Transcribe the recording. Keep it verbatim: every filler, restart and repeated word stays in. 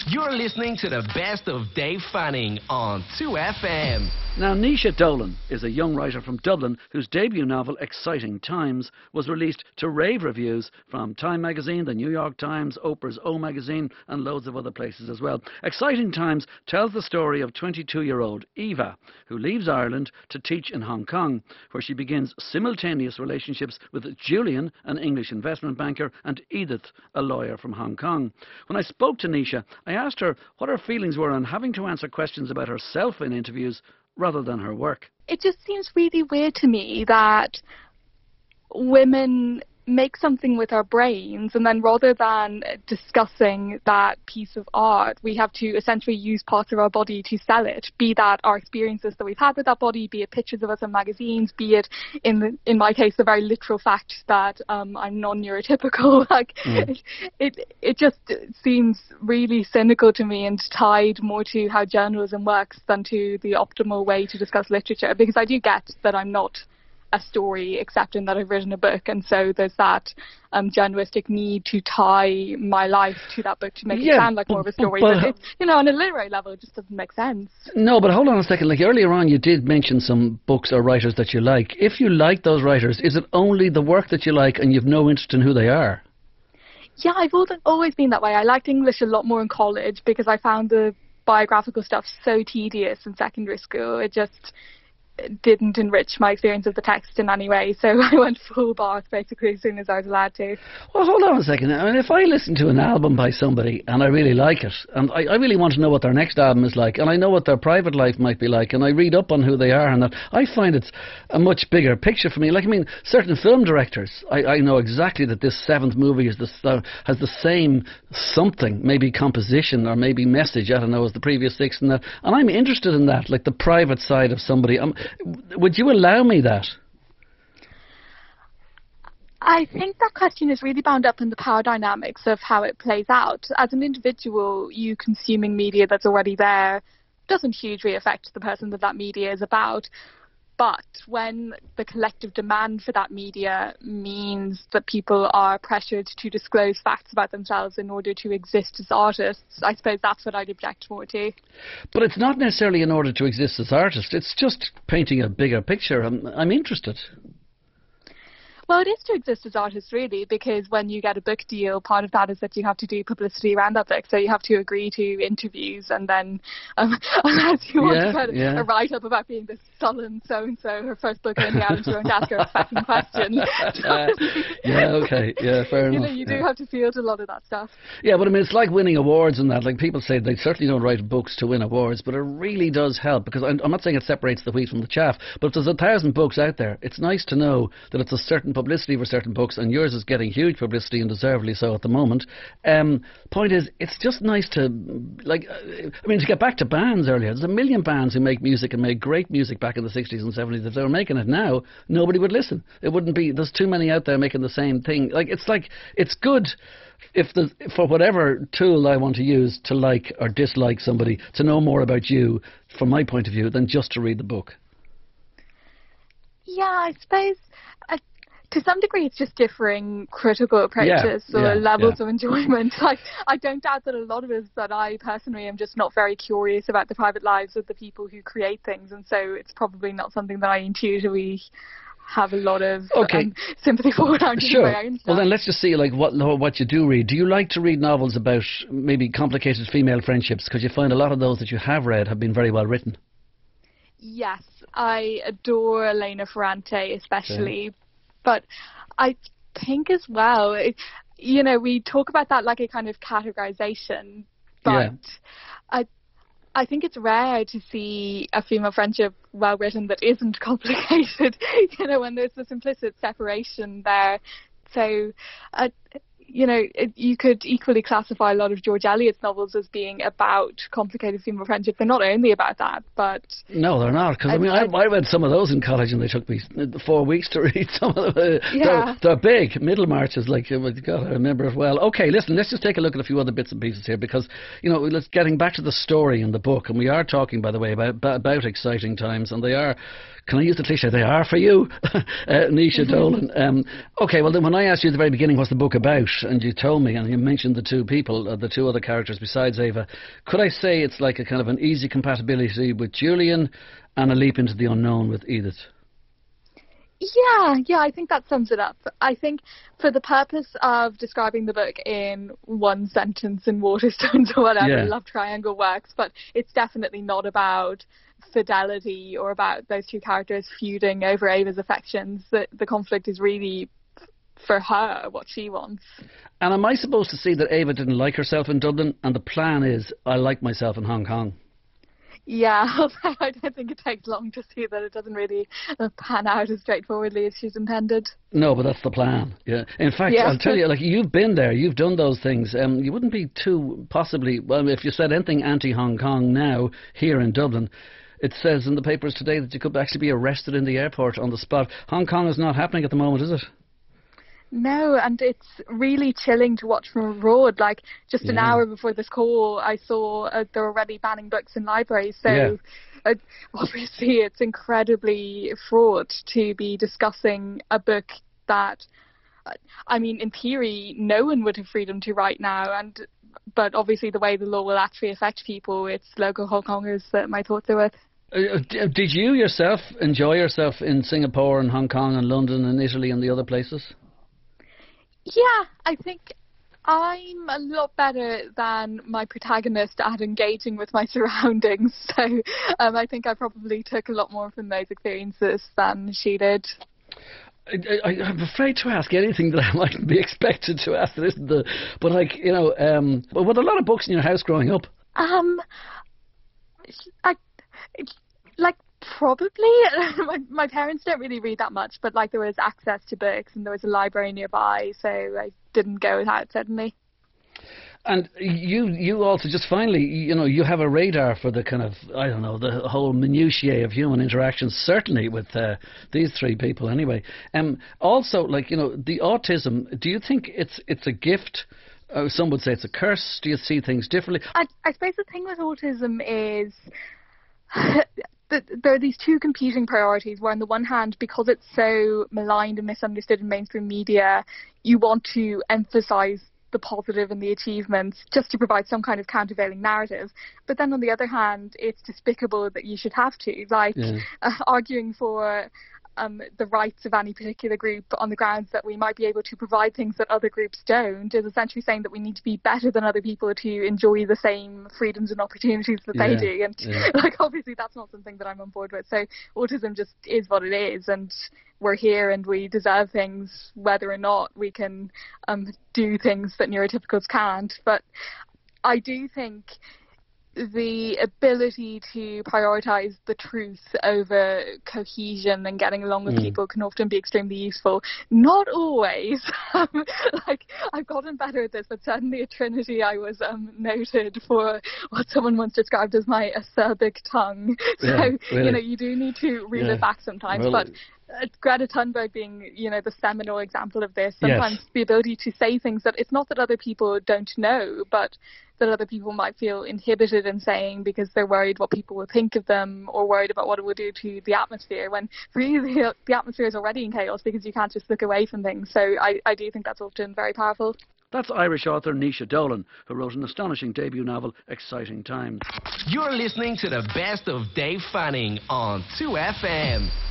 You're listening to the best of Dave Fanning on two F M. Now, Naoise Dolan is a young writer from Dublin whose debut novel, Exciting Times, was released to rave reviews from Time magazine, the New York Times, Oprah's O magazine, and loads of other places as well. Exciting Times tells the story of twenty-two-year-old Eva, who leaves Ireland to teach in Hong Kong, where she begins simultaneous relationships with Julian, an English investment banker, and Edith, a lawyer from Hong Kong. When I spoke to Naoise, I asked her what her feelings were on having to answer questions about herself in interviews rather than her work. It just seems really weird to me that women make something with our brains, and then rather than discussing that piece of art, we have to essentially use parts of our body to sell it, be that our experiences that we've had with that body, be it pictures of us in magazines, be it, in the, in my case, the very literal fact that um, I'm non-neurotypical. Like, mm. it, it, it just seems really cynical to me and tied more to how journalism works than to the optimal way to discuss literature, because I do get that I'm not a story, except in that I've written a book, and so there's that um, journalistic need to tie my life to that book to make yeah, it sound like more of a story. But, but it's, you know, on a literary level, it just doesn't make sense. No, but hold on a second. Like, earlier on, you did mention some books or writers that you like. If you like those writers, is it only the work that you like and you've no interest in who they are? Yeah, I've always been that way. I liked English a lot more in college because I found the biographical stuff so tedious in secondary school. It just didn't enrich my experience of the text in any way, so I went full bath basically as soon as I was allowed to. Well, hold on a second. I mean, if I listen to an album by somebody and I really like it, and I, I really want to know what their next album is like, and I know what their private life might be like, and I read up on who they are, and that, I find it's a much bigger picture for me. Like, I mean, certain film directors, I, I know exactly that this seventh movie is this, uh, has the same something, maybe composition or maybe message, I don't know, as the previous six, and that, and I'm interested in that, like the private side of somebody. Um, Would you allow me that? I think that question is really bound up in the power dynamics of how it plays out. As an individual, you consuming media that's already there doesn't hugely affect the person that that media is about. But when the collective demand for that media means that people are pressured to disclose facts about themselves in order to exist as artists, I suppose that's what I'd object more to. But it's not necessarily in order to exist as artists. It's just painting a bigger picture. I'm, I'm interested. Well, it is to exist as artists, really, because when you get a book deal, part of that is that you have to do publicity around that book. So you have to agree to interviews, and then um, unless you want yeah, to put yeah. a write-up about being this sullen so-and-so, her first book in the Islands, you won't ask her a fucking question. uh, yeah, okay, yeah, fair enough. You know, you do yeah. have to field a lot of that stuff. Yeah, but I mean, it's like winning awards and that. Like, people say they certainly don't write books to win awards, but it really does help, because I'm, I'm not saying it separates the wheat from the chaff, but if there's a thousand books out there, it's nice to know that it's a certain publicity for certain books, and yours is getting huge publicity, and deservedly so at the moment. Um, point is, it's just nice to, like, I mean, to get back to bands earlier, there's a million bands who make music and made great music back in the sixties and seventies. If they were making it now, nobody would listen. It wouldn't be, there's too many out there making the same thing. Like, it's like, it's good if the, for whatever tool I want to use to like or dislike somebody, to know more about you, from my point of view, than just to read the book. Yeah, I suppose uh, to some degree it's just differing critical approaches yeah, or yeah, levels yeah. of enjoyment. Like, I don't doubt that a lot of us, that I personally am just not very curious about the private lives of the people who create things, and so it's probably not something that I intuitively have a lot of okay. um, sympathy for. Sure. Well, then let's just see, like, what what you do read. Do you like to read novels about maybe complicated female friendships? Because you find a lot of those that you have read have been very well written. Yes, I adore Elena Ferrante especially, okay. But I think as well, it, you know, we talk about that like a kind of categorization, but yeah. I I think it's rare to see a female friendship well written that isn't complicated, you know, when there's this implicit separation there. So, uh, you know, it, you could equally classify a lot of George Eliot's novels as being about complicated female friendship. They're not only about that, but... No, they're not, because I, I mean, I, I read some of those in college and they took me four weeks to read some of them. Yeah. They're, they're big. Middlemarch is like, oh my God, I remember it well. Okay, listen, let's just take a look at a few other bits and pieces here, because, you know, let's getting back to the story in the book, and we are talking, by the way, about, about exciting times, and they are... Can I use the cliche? They are for you, uh, Naoise Dolan. Um, okay, well, then when I asked you at the very beginning what's the book about, and you told me, and you mentioned the two people, uh, the two other characters besides Ava, could I say it's like a kind of an easy compatibility with Julian and a leap into the unknown with Edith? Yeah, yeah, I think that sums it up. I think for the purpose of describing the book in one sentence in Waterstones or whatever, yeah. love triangle works, but it's definitely not about fidelity or about those two characters feuding over Ava's affections. The, the conflict is really for her, what she wants. And am I supposed to see that Ava didn't like herself in Dublin, and the plan is, I like myself in Hong Kong? Yeah, I don't think it takes long to see that it doesn't really uh, pan out as straightforwardly as she's intended. No, but that's the plan. Yeah. In fact, yeah. I'll tell you, like, you've been there, you've done those things. Um, you wouldn't be too possibly, well, if you said anything anti-Hong Kong now here in Dublin, it says in the papers today that you could actually be arrested in the airport on the spot. Hong Kong is not happening at the moment, is it? No, and it's really chilling to watch from abroad. Like, just an yeah. hour before this call, I saw uh, they're already banning books in libraries. So, yeah. uh, obviously, it's incredibly fraught to be discussing a book that, uh, I mean, in theory, no one would have freedom to write now. And but obviously, the way the law will actually affect people, it's local Hong Kongers that my thoughts are with. Uh, did you yourself enjoy yourself in Singapore and Hong Kong and London and Italy and the other places? Yeah, I think I'm a lot better than my protagonist at engaging with my surroundings. So um, I think I probably took a lot more from those experiences than she did. I, I, I'm afraid to ask anything that I mightn't be expected to ask. This, the, but like, you know, um, but with a lot of books in your house growing up. Um, I, like. Probably. my, my parents don't really read that much, but like there was access to books and there was a library nearby, so I didn't go without suddenly. And you you also just finally, you know, you have a radar for the kind of, I don't know, the whole minutiae of human interactions, certainly with uh, these three people anyway. Um, also, like, you know, the autism, do you think it's it's a gift? Uh, some would say it's a curse. Do you see things differently? I, I suppose the thing with autism is there are these two competing priorities where on the one hand, because it's so maligned and misunderstood in mainstream media, you want to emphasise the positive and the achievements just to provide some kind of countervailing narrative. But then on the other hand, it's despicable that you should have to. Like yeah. uh, arguing for um, the rights of any particular group on the grounds that we might be able to provide things that other groups don't is essentially saying that we need to be better than other people to enjoy the same freedoms and opportunities that yeah, they do. And yeah. like obviously that's not something that I'm on board with. So autism just is what it is, and we're here and we deserve things whether or not we can um, do things that neurotypicals can't. But I do think the ability to prioritise the truth over cohesion and getting along with mm. people can often be extremely useful. Not always. Um, like, I've gotten better at this, but certainly at Trinity I was um, noted for what someone once described as my acerbic tongue. So, yeah, really. you know, you do need to reel yeah. it back sometimes. Well, but Uh, Greta Thunberg being, you know, the seminal example of this. Sometimes yes. the ability to say things that it's not that other people don't know, but that other people might feel inhibited in saying because they're worried what people will think of them or worried about what it will do to the atmosphere, when really the, the atmosphere is already in chaos because you can't just look away from things. So I, I do think that's often very powerful. That's Irish author Naoise Dolan, who wrote an astonishing debut novel, Exciting Times. You're listening to the best of Dave Fanning on two F M.